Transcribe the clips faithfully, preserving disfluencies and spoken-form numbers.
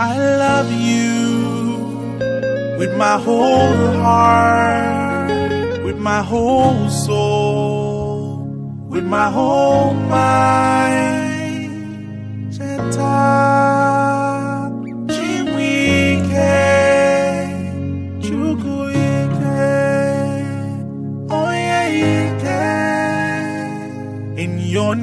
I love you with my whole heart, with my whole soul, with my whole mind. Cheta, Chimwike, Chukwuike, Onyeka. In your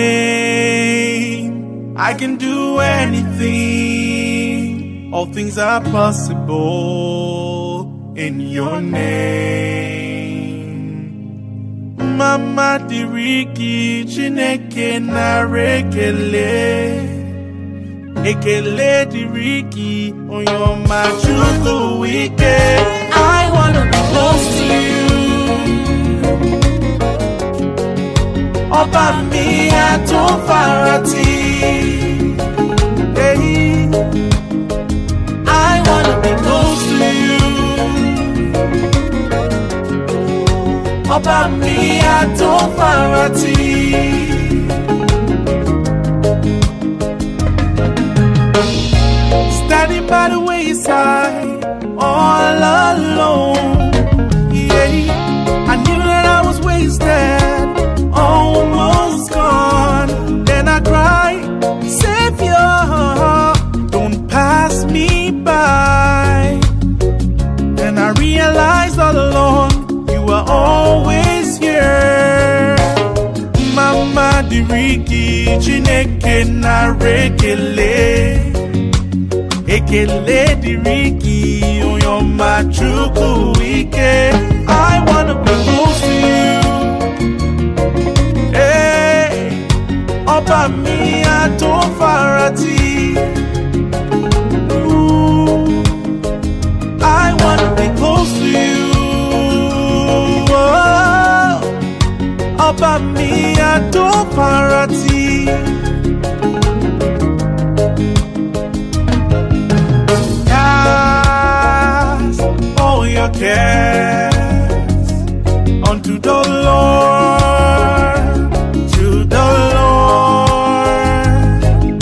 name, I can do anything. All things are possible in your name. Mama diriki Chineke na rekele, ekele diriki Onyoma Chukwuike. I wanna be close to you. Oba mi atofarati. Oba mi atofarati. Standing by the wayside, all alone. Yeah, I knew that I was wasted, almost gone. Then I cried, Savior, don't pass me by. And I realized all along, you were always here. Mama diriki Chineke na rekele, ekele diriki Onyoma Chukwuike. I wanna be close to you. Hey, Oba mi atofarati. I wanna be close to you. Oba mi atofarati. Cast all your cares unto the Lord, to the Lord.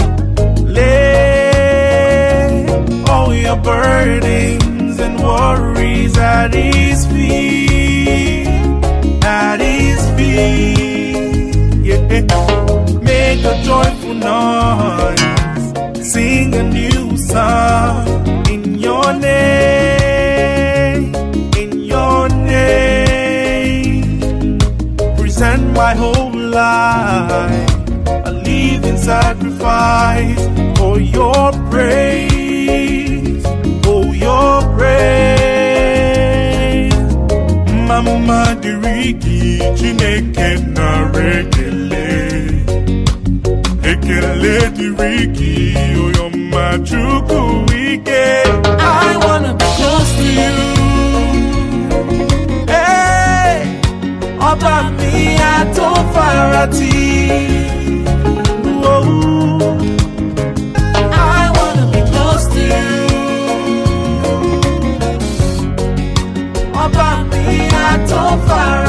Lay all your burdens and worries at His feet, at His feet. Yeah. Make a joyful noise, sing a new song in your name, in your name. Present my whole life, a living sacrifice for your praise, for your praise. Mama diriki Chineke na rekele, ekele diriki Onyoma Chukwuike. I wanna be close to you. Hey, Oba mi atofarati. Whoa, I wanna be close to you. Oba mi atofarati.